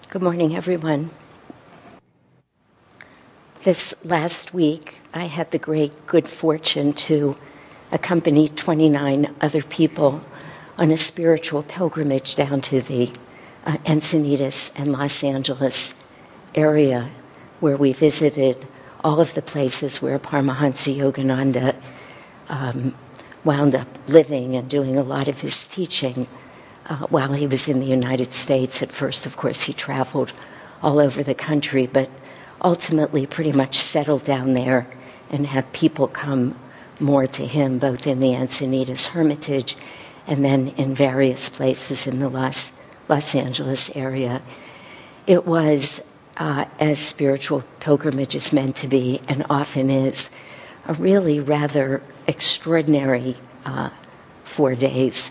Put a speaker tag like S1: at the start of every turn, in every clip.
S1: Good morning, everyone. This last week, I had the great good fortune to accompany 29 other people on a spiritual pilgrimage down to the Encinitas and Los Angeles area, where we visited all of the places where Paramahansa Yogananda wound up living and doing a lot of his teaching while he was in the United States. At first, of course, he traveled all over the country, but ultimately pretty much settled down there and had people come more to him, both in the Encinitas Hermitage and then in various places in the Los Angeles area. It was, as spiritual pilgrimage is meant to be and often is, a really rather extraordinary 4 days.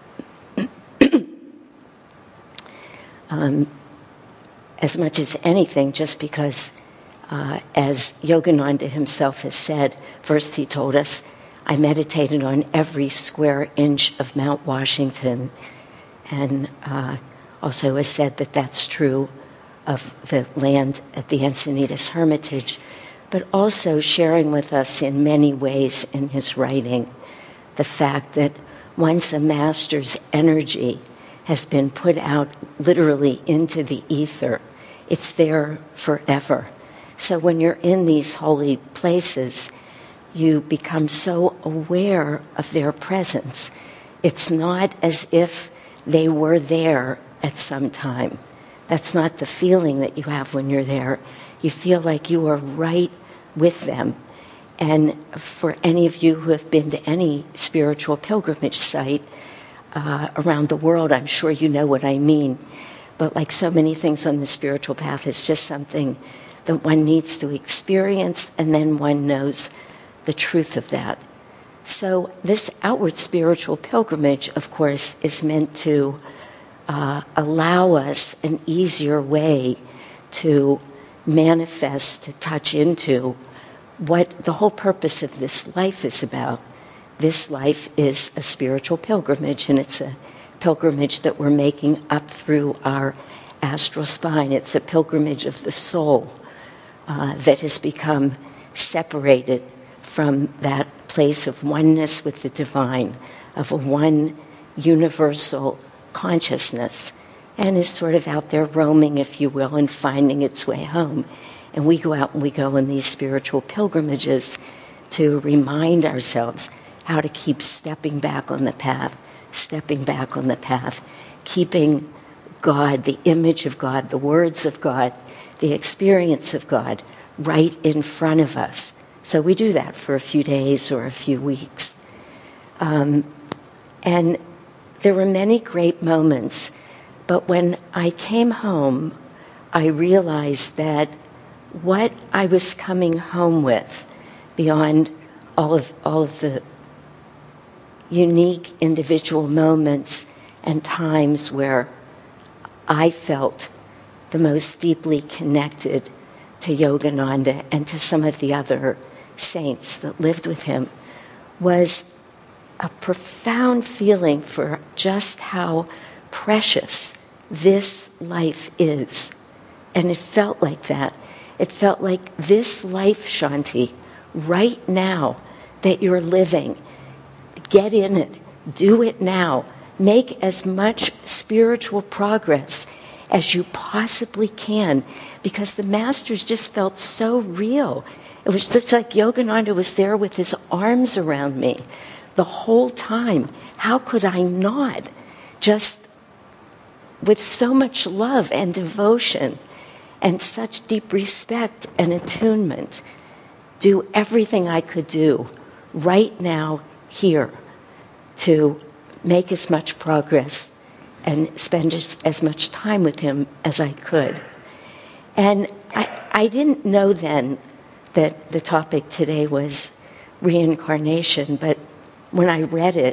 S1: As much as anything, just because, as Yogananda himself has said, first he told us, I meditated on every square inch of Mount Washington, and also has said that that's true of the land at the Encinitas Hermitage, but also sharing with us in many ways in his writing the fact that once a master's energy has been put out literally into the ether, it's there forever. So when you're in these holy places, you become so aware of their presence. It's not as if they were there at some time. That's not the feeling that you have when you're there. You feel like you are right with them. And for any of you who have been to any spiritual pilgrimage site around the world, I'm sure you know what I mean. But like so many things on the spiritual path, it's just something that one needs to experience, and then one knows the truth of that. So this outward spiritual pilgrimage, of course, is meant to allow us an easier way to manifest, to touch into what the whole purpose of this life is about. This life is a spiritual pilgrimage, and it's a pilgrimage that we're making up through our astral spine. It's a pilgrimage of the soul that has become separated from that place of oneness with the divine, of a one universal consciousness, and is sort of out there roaming, if you will, and finding its way home. And we go out and we go on these spiritual pilgrimages to remind ourselves how to keep stepping back on the path, keeping God, the image of God, the words of God, the experience of God right in front of us. So we do that for a few days or a few weeks. And there were many great moments, but when I came home, I realized that what I was coming home with, beyond all of the unique individual moments and times where I felt the most deeply connected to Yogananda and to some of the other saints that lived with him, was a profound feeling for just how precious this life is. And it felt like that. It felt like this life, Shanti, right now that you're living, get in it, do it now. Make as much spiritual progress as you possibly can, because the masters just felt so real. It was just like Yogananda was there with his arms around me the whole time. How could I not? Just with so much love and devotion and such deep respect and attunement, do everything I could do right now here to make as much progress and spend as much time with him as I could. And I didn't know then that the topic today was reincarnation, but when I read it,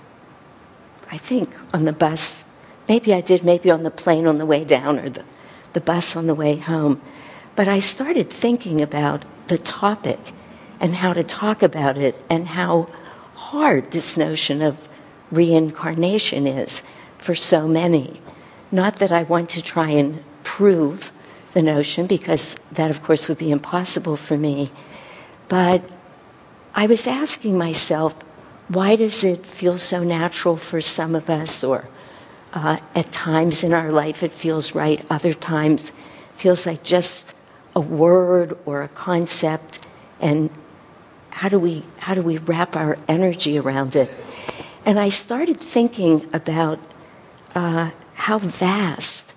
S1: I think on the bus, maybe I did, maybe on the plane on the way down or the bus on the way home, but I started thinking about the topic and how to talk about it and how hard this notion of reincarnation is for so many. Not that I want to try and prove the notion, because that, of course, would be impossible for me. But I was asking myself, why does it feel so natural for some of us, or at times in our life it feels right, other times it feels like just a word or a concept, and how do we wrap our energy around it? And I started thinking about how vast,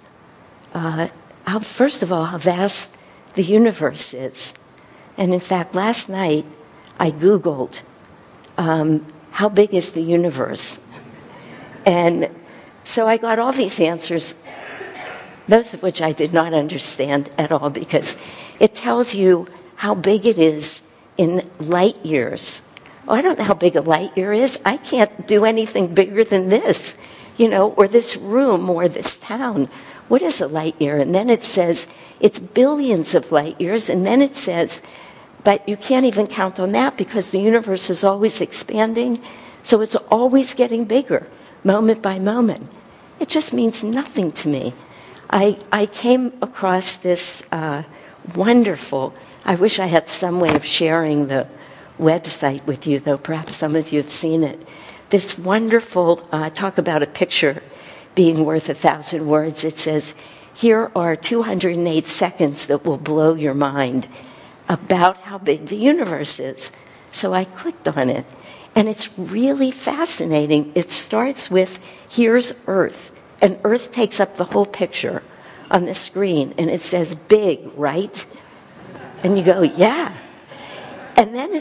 S1: first of all, how vast the universe is. And in fact, last night I Googled, how big is the universe? And so I got all these answers, most of which I did not understand at all, because it tells you how big it is in light years. Oh, I don't know how big a light year is. I can't do anything bigger than this, or this room or this town. What is a light year? And then it says it's billions of light years, and then it says, but you can't even count on that because the universe is always expanding, so it's always getting bigger, moment by moment. It just means nothing to me. I came across this wonderful, I wish I had some way of sharing the website with you, though perhaps some of you have seen it. This wonderful, talk about a picture being worth 1,000 words. It says, here are 208 seconds that will blow your mind about how big the universe is. So I clicked on it, and it's really fascinating. It starts with, here's Earth, and Earth takes up the whole picture on the screen, and it says big, right? And you go, yeah. And then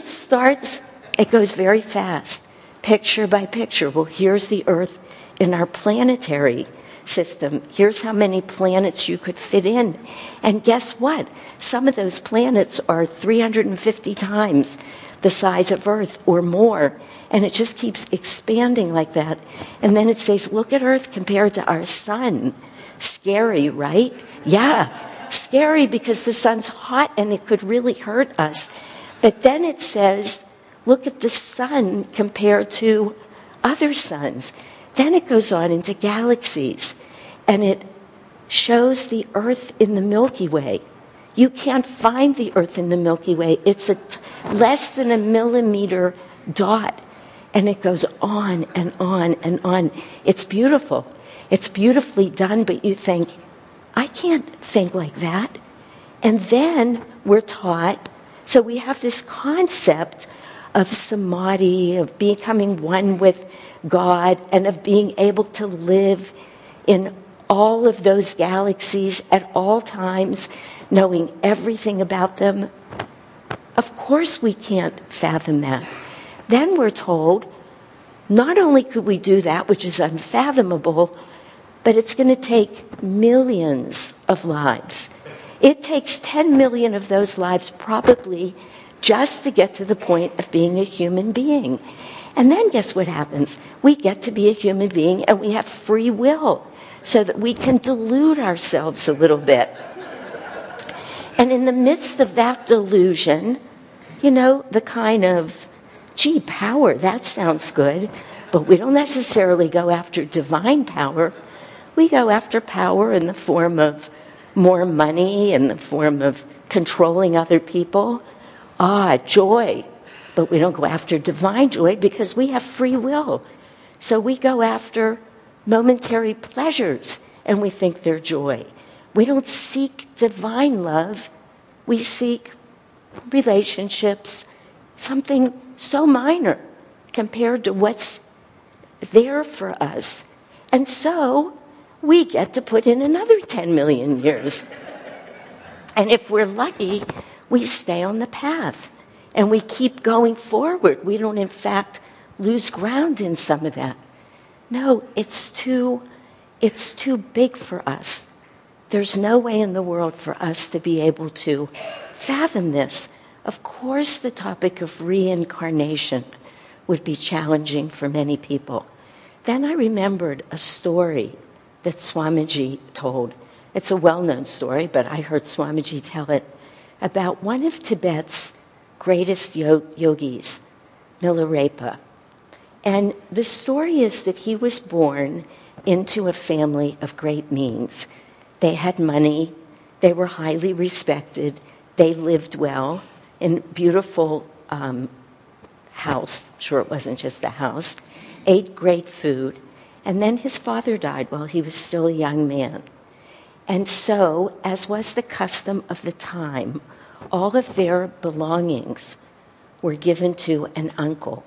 S1: it goes very fast, picture by picture. Well, here's the Earth in our planetary system. Here's how many planets you could fit in. And guess what? Some of those planets are 350 times the size of Earth or more. And it just keeps expanding like that. And then it says, look at Earth compared to our sun. Scary, right? Yeah, scary because the sun's hot and it could really hurt us. But then it says, look at the sun compared to other suns. Then it goes on into galaxies, and it shows the Earth in the Milky Way. You can't find the Earth in the Milky Way. It's less than a millimeter dot, and it goes on and on and on. It's beautiful. It's beautifully done, but you think, I can't think like that. And then we're taught, so we have this concept of samadhi, of becoming one with God, and of being able to live in all of those galaxies at all times, knowing everything about them. Of course we can't fathom that. Then we're told, not only could we do that, which is unfathomable, but it's going to take millions of lives. It takes 10 million of those lives probably just to get to the point of being a human being. And then guess what happens? We get to be a human being and we have free will so that we can delude ourselves a little bit. And in the midst of that delusion, the kind of, gee, power, that sounds good, but we don't necessarily go after divine power. We go after power in the form of more money, in the form of controlling other people. Joy. But we don't go after divine joy because we have free will. So we go after momentary pleasures and we think they're joy. We don't seek divine love. We seek relationships, something so minor compared to what's there for us. And so we get to put in another 10 million years. And if we're lucky, we stay on the path. And we keep going forward. We don't, in fact, lose ground in some of that. No, it's too big for us. There's no way in the world for us to be able to fathom this. Of course, the topic of reincarnation would be challenging for many people. Then I remembered a story that Swamiji told. It's a well-known story, but I heard Swamiji tell it about one of Tibet's greatest yogis, Milarepa. And the story is that he was born into a family of great means. They had money. They were highly respected. They lived well in a beautiful house. I'm sure it wasn't just a house. Ate great food. And then his father died while he was still a young man. And so, as was the custom of the time, all of their belongings were given to an uncle.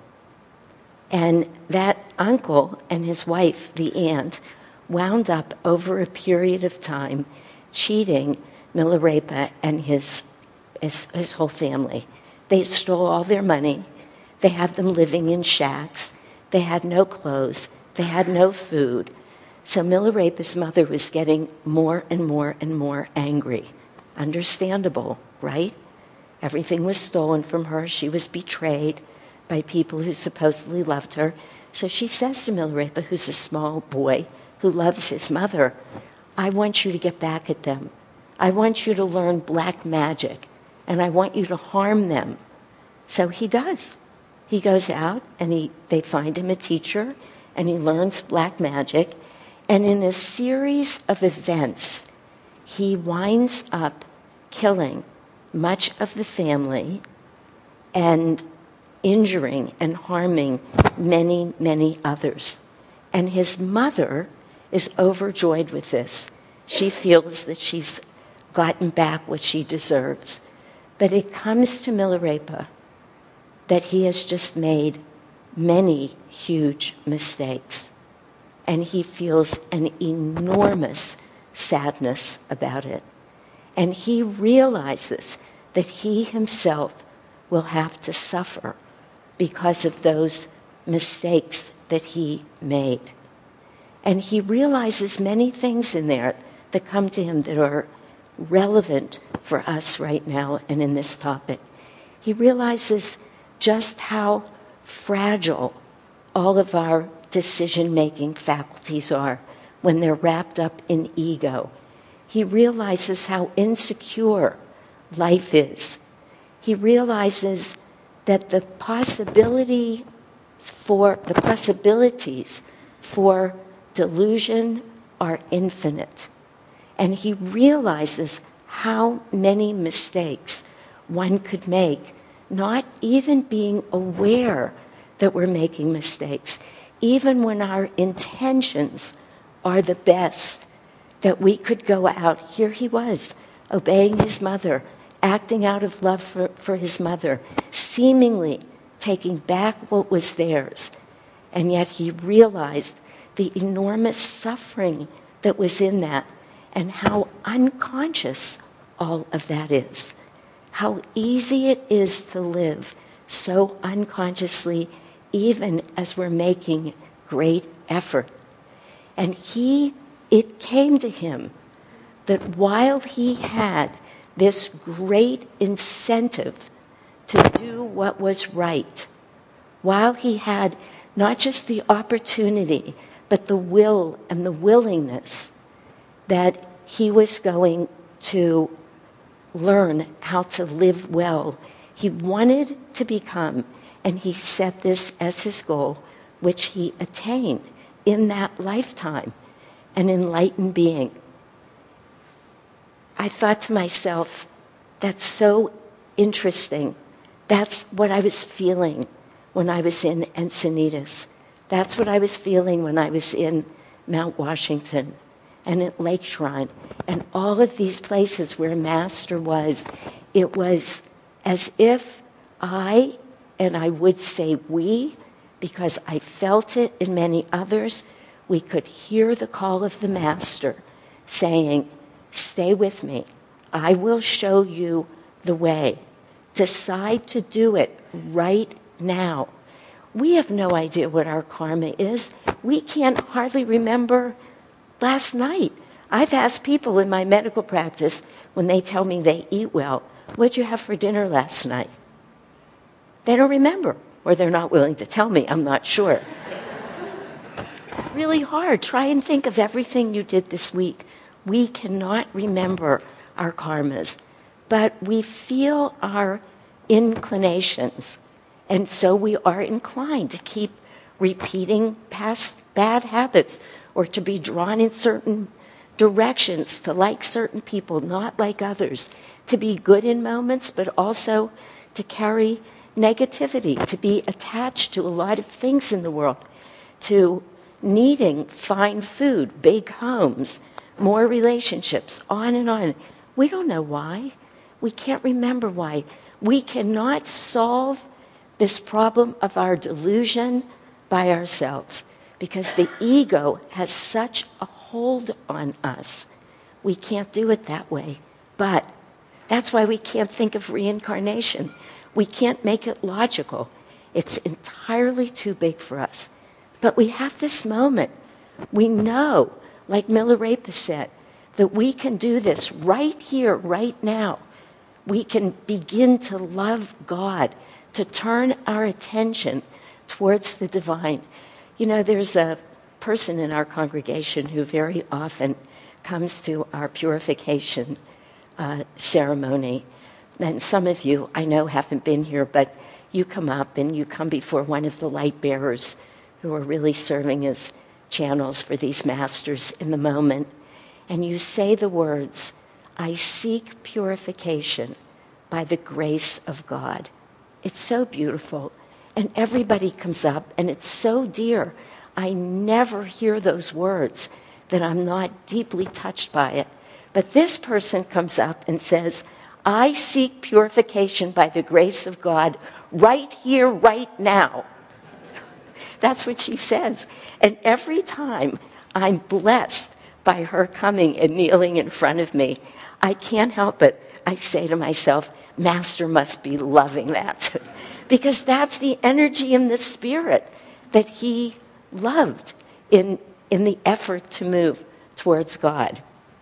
S1: And that uncle and his wife, the aunt, wound up over a period of time cheating Milarepa and his whole family. They stole all their money. They had them living in shacks. They had no clothes. They had no food. So Milarepa's mother was getting more and more and more angry. Understandable, right? Everything was stolen from her. She was betrayed by people who supposedly loved her. So she says to Milarepa, who's a small boy who loves his mother, I want you to get back at them. I want you to learn black magic, and I want you to harm them. So he does. He goes out, and they find him a teacher, and he learns black magic. And in a series of events, he winds up killing much of the family and injuring and harming many, many others. And his mother is overjoyed with this. She feels that she's gotten back what she deserves. But it comes to Milarepa that he has just made many huge mistakes. And he feels an enormous sadness about it. And he realizes that he himself will have to suffer because of those mistakes that he made. And he realizes many things in there that come to him that are relevant for us right now and in this topic. He realizes just how fragile all of our decision-making faculties are when they're wrapped up in ego. He realizes how insecure life is. He realizes that the possibilities for delusion are infinite. And he realizes how many mistakes one could make, not even being aware that we're making mistakes, even when our intentions are the best, that we could go out. Here he was, obeying his mother, acting out of love for his mother, seemingly taking back what was theirs. And yet he realized the enormous suffering that was in that and how unconscious all of that is. How easy it is to live so unconsciously, even as we're making great effort. And it came to him that while he had this great incentive to do what was right, while he had not just the opportunity, but the will and the willingness, that he was going to learn how to live well. He wanted to become, and he set this as his goal, which he attained in that lifetime, an enlightened being. I thought to myself, that's so interesting. That's what I was feeling when I was in Encinitas. That's what I was feeling when I was in Mount Washington and at Lake Shrine and all of these places where Master was. It was as if I would say we, because I felt it in many others, we could hear the call of the Master saying, stay with me. I will show you the way. Decide to do it right now. We have no idea what our karma is. We can't hardly remember last night. I've asked people in my medical practice when they tell me they eat well, what'd you have for dinner last night? They don't remember, or they're not willing to tell me, I'm not sure. Really hard. Try and think of everything you did this week. We cannot remember our karmas, but we feel our inclinations, and so we are inclined to keep repeating past bad habits or to be drawn in certain directions to like certain people, not like others, to be good in moments, but also to carry negativity, to be attached to a lot of things in the world, to needing fine food, big homes, more relationships, on and on. We don't know why. We can't remember why. We cannot solve this problem of our delusion by ourselves because the ego has such a hold on us. We can't do it that way. But that's why we can't think of reincarnation. We can't make it logical. It's entirely too big for us. But we have this moment. We know, like Milarepa said, that we can do this right here, right now. We can begin to love God, to turn our attention towards the divine. You know, there's a person in our congregation who very often comes to our purification ceremony. And some of you, I know, haven't been here, but you come up and you come before one of the light bearers who are really serving as channels for these masters in the moment. And you say the words, "I seek purification by the grace of God." It's so beautiful. And everybody comes up, and it's so dear. I never hear those words that I'm not deeply touched by it. But this person comes up and says, "I seek purification by the grace of God right here, right now." That's what she says. And every time I'm blessed by her coming and kneeling in front of me, I can't help it. I say to myself, Master must be loving that. Because that's the energy in the spirit that he loved in the effort to move towards God.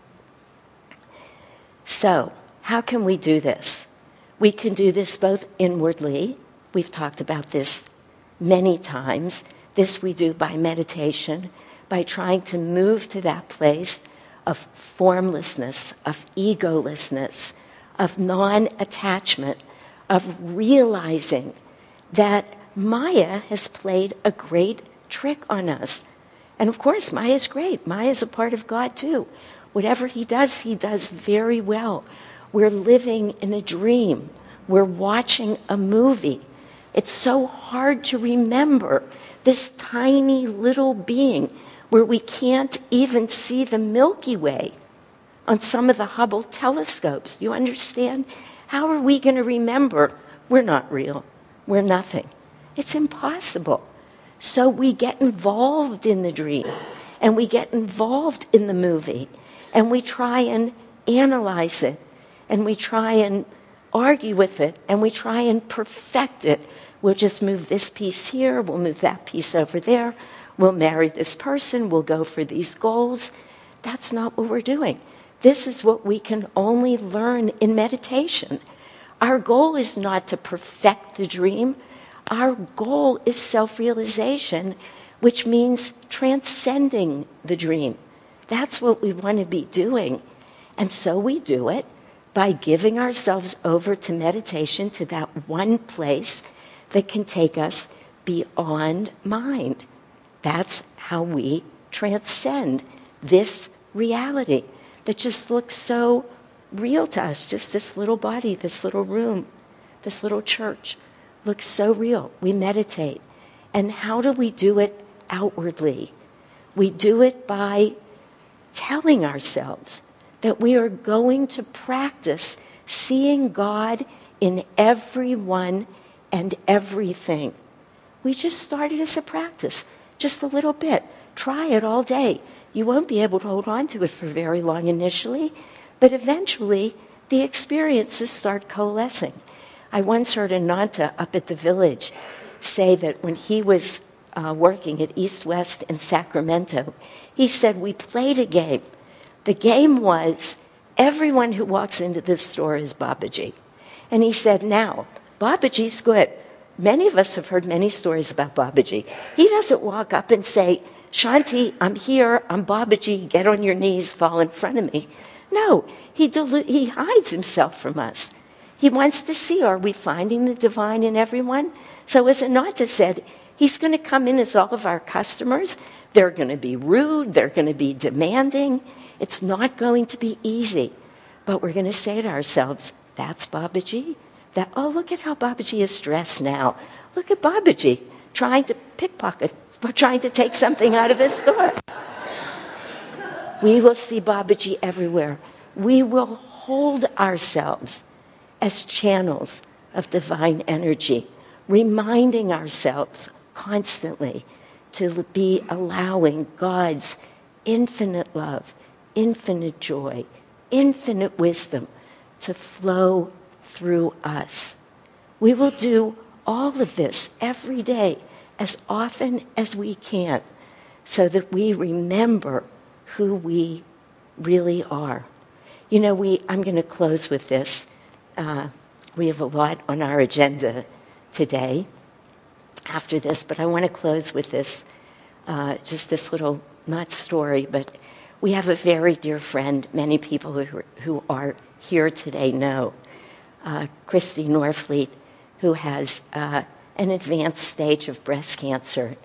S1: So, how can we do this? We can do this both inwardly. We've talked about this many times. This we do by meditation, by trying to move to that place of formlessness, of egolessness, of non-attachment, of realizing that Maya has played a great trick on us. And of course, Maya's great. Maya's a part of God too. Whatever he does very well. We're living in a dream. We're watching a movie. It's so hard to remember this tiny little being where we can't even see the Milky Way on some of the Hubble telescopes. Do you understand? How are we going to remember we're not real? We're nothing. It's impossible. So we get involved in the dream, and we get involved in the movie, and we try and analyze it, and we try and argue with it, and we try and perfect it. We'll just move this piece here, we'll move that piece over there, we'll marry this person, we'll go for these goals. That's not what we're doing. This is what we can only learn in meditation. Our goal is not to perfect the dream. Our goal is self-realization, which means transcending the dream. That's what we want to be doing. And so we do it by giving ourselves over to meditation, to that one place that can take us beyond mind. That's how we transcend this reality that just looks so real to us. Just this little body, this little room, this little church looks so real. We meditate. And how do we do it outwardly? We do it by telling ourselves that we are going to practice seeing God in everyone and everything. We just started as a practice, just a little bit. Try it all day. You won't be able to hold on to it for very long initially, but eventually the experiences start coalescing. I once heard Ananta up at the village say that when he was working at East West in Sacramento, he said, we played a game. The game was, everyone who walks into this store is Babaji. And he said, now, Babaji's good. Many of us have heard many stories about Babaji. He doesn't walk up and say, Shanti, I'm here, I'm Babaji, get on your knees, fall in front of me. No, he hides himself from us. He wants to see, are we finding the divine in everyone? So as Ananta said, he's going to come in as all of our customers. They're going to be rude, they're going to be demanding. It's not going to be easy, but we're going to say to ourselves, that's Babaji. Oh, look at how Babaji is dressed now. Look at Babaji trying to pickpocket, trying to take something out of his store. We will see Babaji everywhere. We will hold ourselves as channels of divine energy, reminding ourselves constantly to be allowing God's infinite love, infinite joy, infinite wisdom to flow through us. We will do all of this every day as often as we can so that we remember who we really are. You know, I'm going to close with this. We have a lot on our agenda today after this, but I want to close with this, just this little, not story, but we have a very dear friend, many people who are here today know, Christy Norfleet, who has an advanced stage of breast cancer.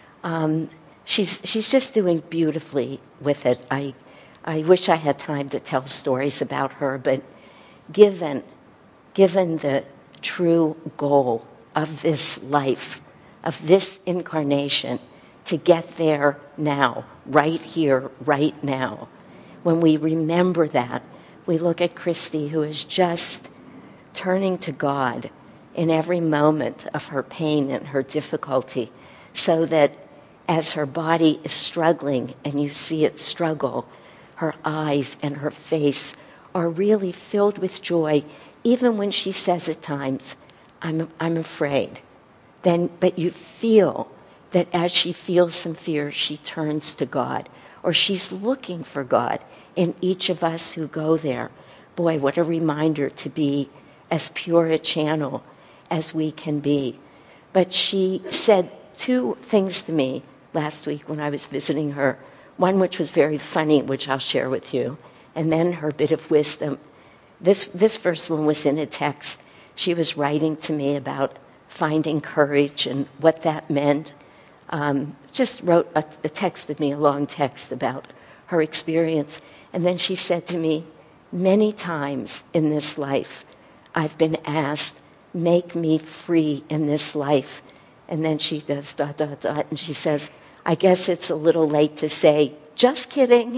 S1: She's just doing beautifully with it. I wish I had time to tell stories about her, but given the true goal of this life, of this incarnation, to get there now, right here, right now, when we remember that, we look at Christy, who is just turning to God in every moment of her pain and her difficulty, so that as her body is struggling and you see it struggle, her eyes and her face are really filled with joy, even when she says at times, I'm afraid. But you feel that as she feels some fear, she turns to God, or she's looking for God in each of us who go there. Boy, what a reminder to be as pure a channel as we can be. But she said two things to me last week when I was visiting her. One which was very funny, which I'll share with you, and then her bit of wisdom. This first one was in a text. She was writing to me about finding courage and what that meant. Just wrote a text of me, a long text about her experience. And then she said to me, many times in this life, I've been asked, make me free in this life. And then she does ... and she says, I guess it's a little late to say, just kidding.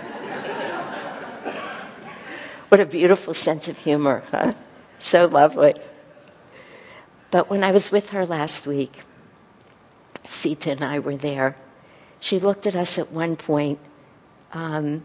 S1: What a beautiful sense of humor, huh? So lovely. But when I was with her last week, Sita and I were there. She looked at us at one point, and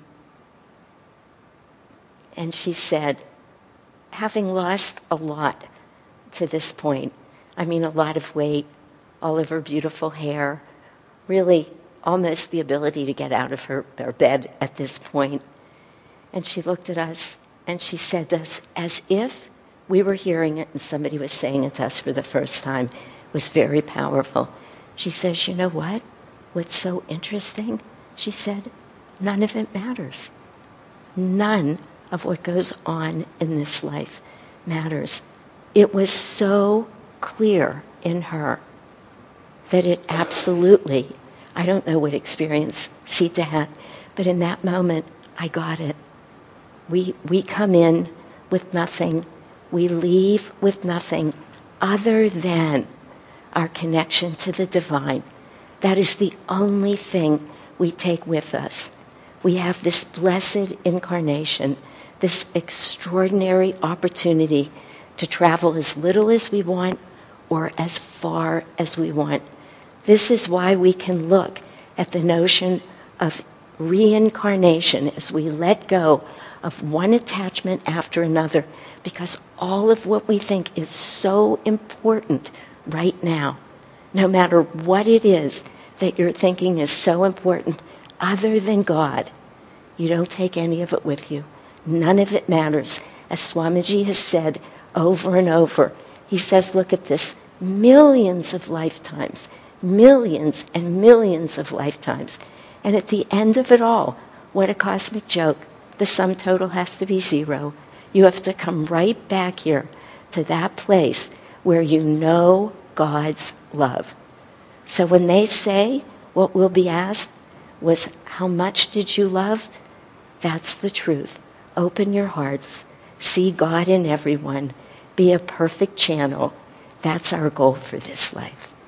S1: she said, having lost a lot to this point, I mean a lot of weight, all of her beautiful hair, really almost the ability to get out of her bed at this point. And she looked at us and she said to us, as if we were hearing it and somebody was saying it to us for the first time. It was very powerful. She says, you know what? What's so interesting? She said, none of it matters. None of what goes on in this life matters. It was so clear in her that it absolutely, I don't know what experience Sita had, but in that moment, I got it. We come in with nothing. We leave with nothing other than our connection to the divine. That is the only thing we take with us. We have this blessed incarnation, this extraordinary opportunity to travel as little as we want or as far as we want. This is why we can look at the notion of reincarnation as we let go of one attachment after another, because all of what we think is so important right now, no matter what it is that you're thinking is so important other than God, you don't take any of it with you. None of it matters. As Swamiji has said over and over, he says, look at this, millions of lifetimes, millions and millions of lifetimes. And at the end of it all, what a cosmic joke. The sum total has to be zero. You have to come right back here to that place where you know God's love. So when they say what will be asked was, how much did you love? That's the truth. Open your hearts. See God in everyone. Be a perfect channel. That's our goal for this life.